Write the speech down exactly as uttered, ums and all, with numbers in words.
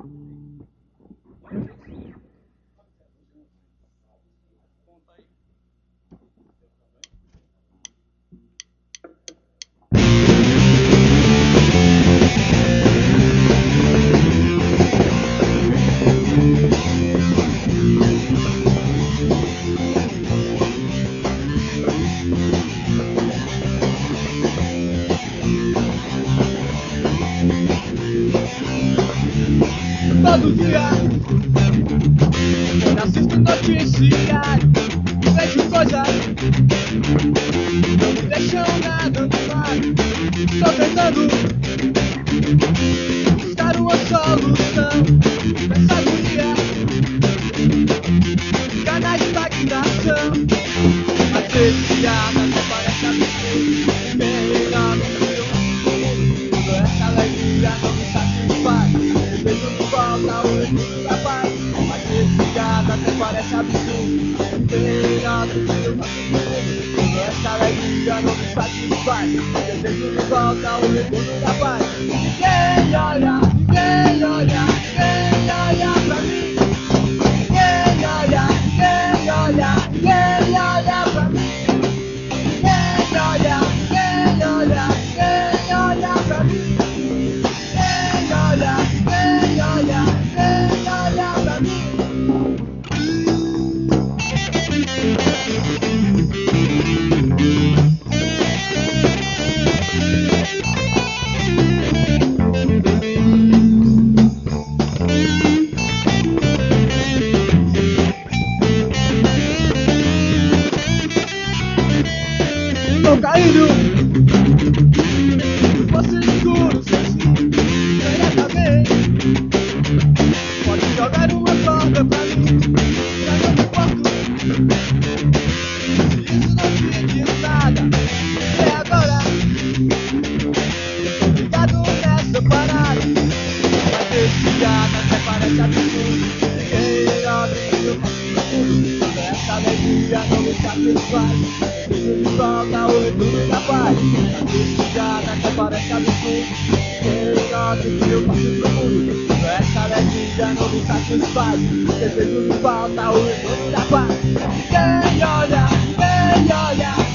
Todo dia eu assisto noticiário e vejo coisas não me deixam nada no ar. Estou tentando buscar uma solução nessa agonia, canais de estagnação. Às vezes nada até parece absurdo, melhor não ser um mundo. Essa alegria não me satisfaz, desejo de volta ao retorno da paz. Às vezes nada até parece absurdo, melhor não ser um mundo. Essa alegria não me satisfaz, desejo de volta ao retorno da paz. Ninguém olha, ninguém olha, ninguém olha pra mim. Ninguém olha, ninguém olha, ninguém olha pra mim. Ninguém olha, ninguém olha, ninguém olha pra mim. Ninguém olha, ninguém olha, ninguém olha pra mim. Estou caindo, você escuro, sozinho, diretamente. Pode jogar uma corda pra mim, já não me importo. Se isso não te diz nada, é agora. Estou ligado nessa parada, mas esse gado até parece absurdo. Ninguém abre o mundo, essa alegria não me satisfaz. Desejo de volta ao retorno da paz. Esse gado até parece absurdo. Quem gosta que eu faço pro mundo, essa alegria não me satisfaz. Desejo de volta ao retorno da paz. Ninguém olha, ninguém olha.